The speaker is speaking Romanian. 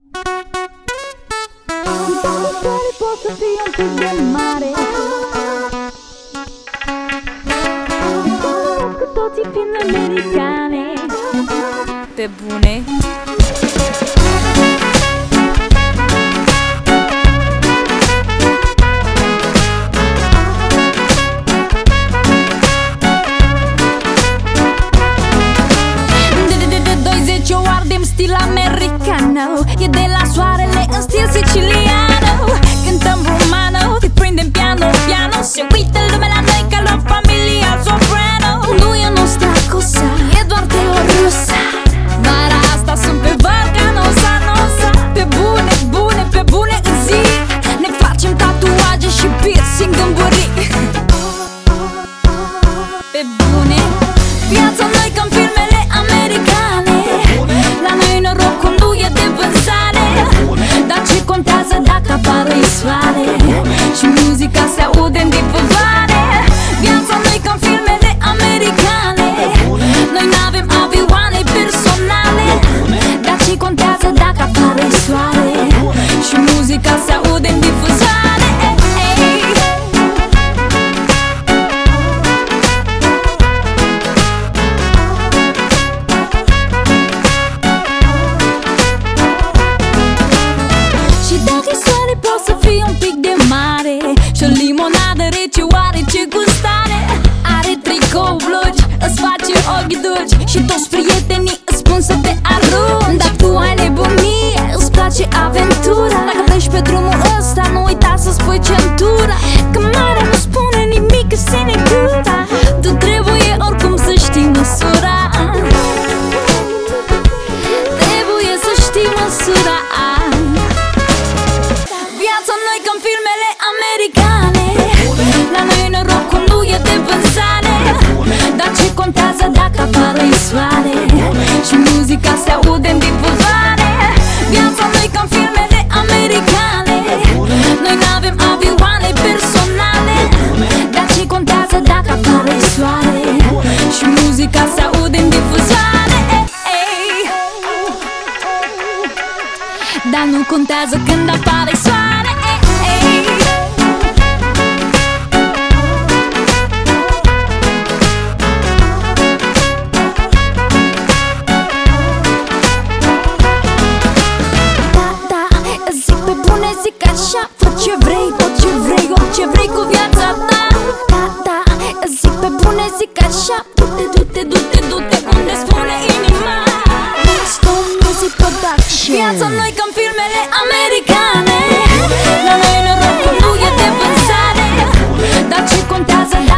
Posso fii un pic de mare, cu toții fiind americane. Pe bune? De 20 o ardem stil americano, e de la soarele în stil siciliano. Cântăm romano, te prindem piano piano, se uită lumea la noi ca la familia Soprano. Nu e nostra cosa, e doar teorusa. Vara asta sunt pe Balcanosa, nosa. Pe bune, bune, pe bune în zi ne facem tatuaje și piercing în buric. Pe bune, viața noi ca în filmele americane. La noi norocul nu e de vânzare, dar ce contează dacă apare soare și muzica se aude în difuzare. Viața noi ca în filmele americane. Noi n-avem avioane personale, dar ce contează dacă apare soare și muzica se aude în difuzare. Și dacă soare poate să fie un pic de mare, și o limonadă rece oare ce gustare. Are tricou blugi, îți face ochi dulci și toți prietenii îți spun să te arunci. Dar tu ai nebunie, îți place aventura. Dacă pleci pe drumul ăsta, nu uita să-ți pui centura, că marea nu spune nimic sinecura. Tu trebuie oricum să știi măsura. Trebuie să știi măsura. Viața noi ca în filmele americane. La noi norocul nu e de vânzare, dar ce contează dacă apare soare și muzica se aude în difuzare. Viața noi ca în filmele americane. Noi n-avem avioane personale, dar ce contează dacă apare soare și muzica se aude în difuzare. Dar nu contează când apare soare. Zic pe bune, zic așa, fă ce vrei, tot ce vrei, orice vrei cu viața ta. Da, zic pe bune, zic așa, du-te, du-te, du-te, du-te unde spune inima. Stone Music Production. Viața noi ca în filmele americane. La noi norocul nu e de vânzare, dar ce contează